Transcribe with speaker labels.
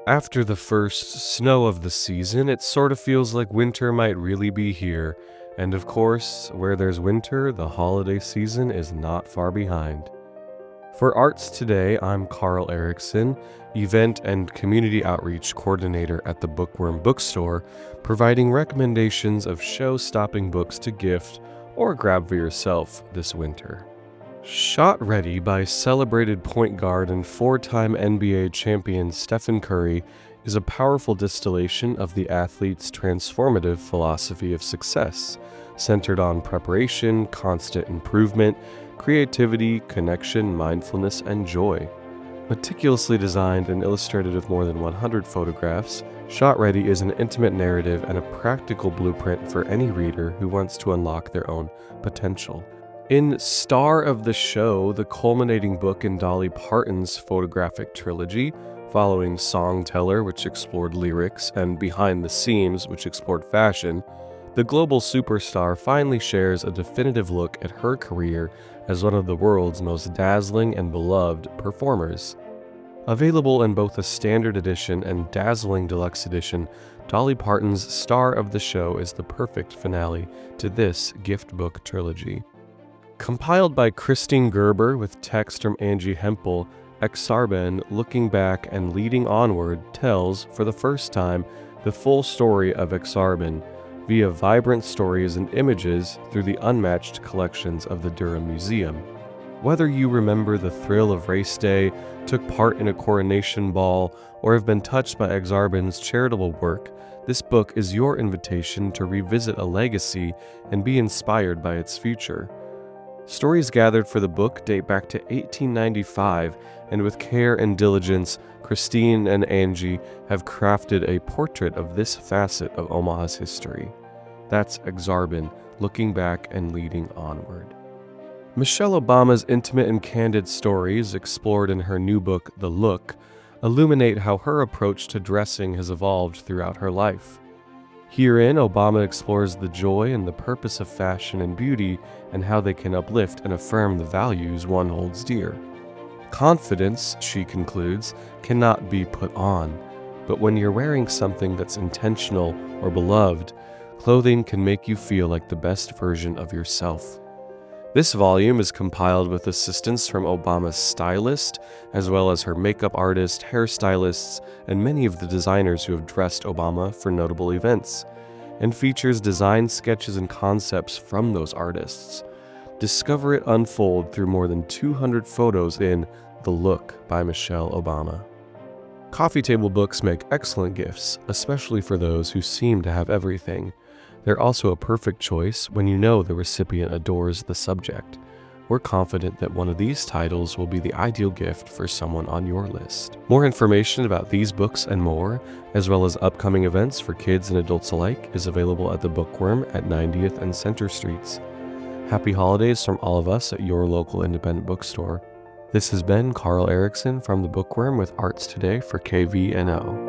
Speaker 1: After the first snow of the season, it sort of feels like winter might really be here. And of course, where there's winter, the holiday season is not far behind. For Arts Today, I'm Carl Erickson, Event and Community Outreach Coordinator at the Bookworm Bookstore, providing recommendations of show-stopping books to gift or grab for yourself this winter. Shot Ready by celebrated point guard and four-time NBA champion Stephen Curry is a powerful distillation of the athlete's transformative philosophy of success, centered on preparation, constant improvement, creativity, connection, mindfulness, and joy. Meticulously designed and illustrated with more than 100 photographs, Shot Ready is an intimate narrative and a practical blueprint for any reader who wants to unlock their own potential. In Star of the Show, the culminating book in Dolly Parton's photographic trilogy, following Songteller, which explored lyrics, and Behind the Seams, which explored fashion, the global superstar finally shares a definitive look at her career as one of the world's most dazzling and beloved performers. Available in both a standard edition and dazzling deluxe edition, Dolly Parton's Star of the Show is the perfect finale to this gift book trilogy. Compiled by Christine Gerber with text from Angie Hempel, Exarben, Looking Back and Leading Onward tells, for the first time, the full story of Exarben via vibrant stories and images through the unmatched collections of the Durham Museum. Whether you remember the thrill of race day, took part in a coronation ball, or have been touched by Exarben's charitable work, this book is your invitation to revisit a legacy and be inspired by its future. Stories gathered for the book date back to 1895, and with care and diligence, Christine and Angie have crafted a portrait of this facet of Omaha's history. That's Exarben, Looking Back and Leading Onward. Michelle Obama's intimate and candid stories, explored in her new book, The Look, illuminate how her approach to dressing has evolved throughout her life. Herein, Obama explores the joy and the purpose of fashion and beauty and how they can uplift and affirm the values one holds dear. Confidence, she concludes, cannot be put on, but when you're wearing something that's intentional or beloved, clothing can make you feel like the best version of yourself. This volume is compiled with assistance from Obama's stylist, as well as her makeup artist, hairstylists, and many of the designers who have dressed Obama for notable events, and features design sketches and concepts from those artists. Discover it unfold through more than 200 photos in The Look by Michelle Obama. Coffee table books make excellent gifts, especially for those who seem to have everything. They're also a perfect choice when you know the recipient adores the subject. We're confident that one of these titles will be the ideal gift for someone on your list. More information about these books and more, as well as upcoming events for kids and adults alike, is available at the Bookworm at 90th and Center Streets. Happy holidays from all of us at your local independent bookstore. This has been Carl Erickson from the Bookworm with Arts Today for KVNO.